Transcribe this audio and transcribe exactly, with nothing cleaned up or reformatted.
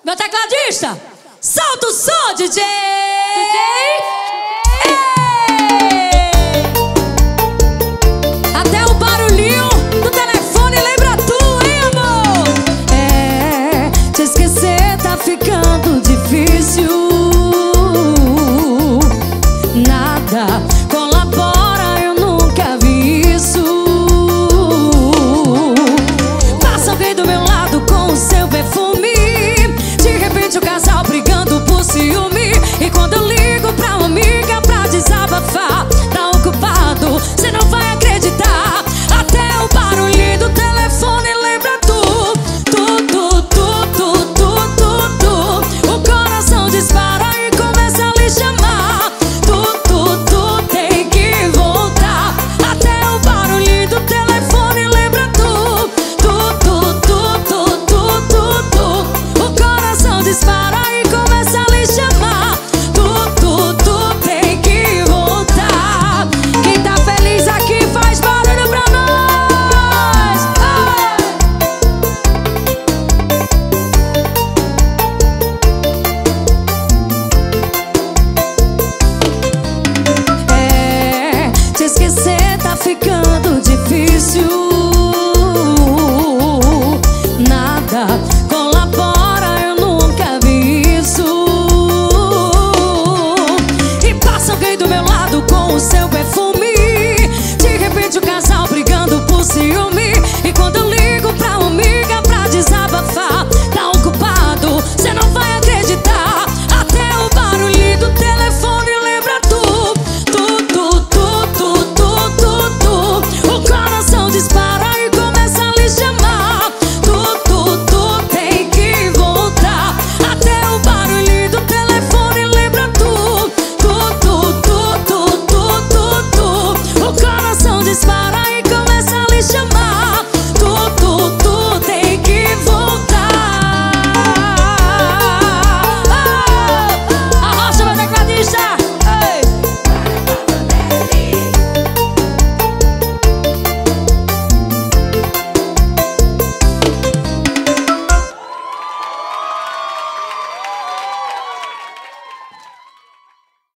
Meu tecladista, solta o som, D J! D J! Até o barulhinho do telefone lembra tu, hein, amor? É, te esquecer tá ficando difícil. Nada colabora, eu nunca vi isso. Passa alguém do meu lado com o seu perfume. De repente o casal